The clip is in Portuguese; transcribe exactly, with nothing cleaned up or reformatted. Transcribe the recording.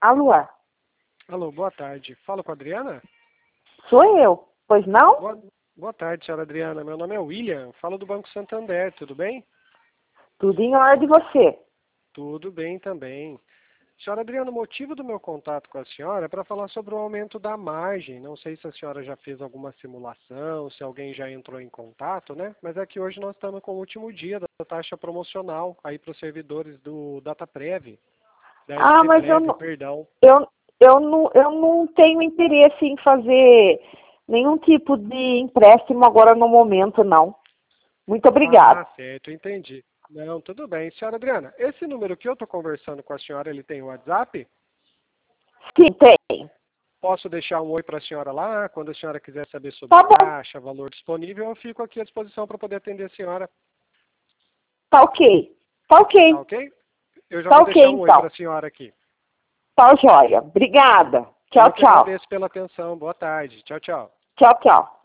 Alô? Alô, boa tarde. Falo com a Adriana? Sou eu, pois não? Boa, boa tarde, senhora Adriana. Meu nome é William, falo do Banco Santander, tudo bem? Tudo em ordem, você? Tudo bem também. Senhora Adriana, o motivo do meu contato com a senhora é para falar sobre o aumento da margem. Não sei se a senhora já fez alguma simulação, se alguém já entrou em contato, né? Mas é que hoje nós estamos com o último dia da taxa promocional aí para os servidores do DataPrev, da Ah, mas eu SPPrev, não, perdão. eu, eu, não, eu não tenho interesse em fazer nenhum tipo de empréstimo agora no momento, não. Muito obrigada. Ah, certo, entendi. Não, tudo bem. Senhora Adriana, esse número que eu estou conversando com a senhora, ele tem WhatsApp? Sim, tem. Posso deixar um oi para a senhora lá? Quando a senhora quiser saber sobre Tá bom, taxa, valor disponível, eu fico aqui à disposição para poder atender a senhora. tá ok. Tá Tá ok. ok? Eu já Tá vou ok, deixar um oi para então. a senhora aqui. Tá joia. Obrigada. Eu Tchau, que tchau. agradeço pela atenção. Boa tarde. Tchau, tchau. Tchau, tchau.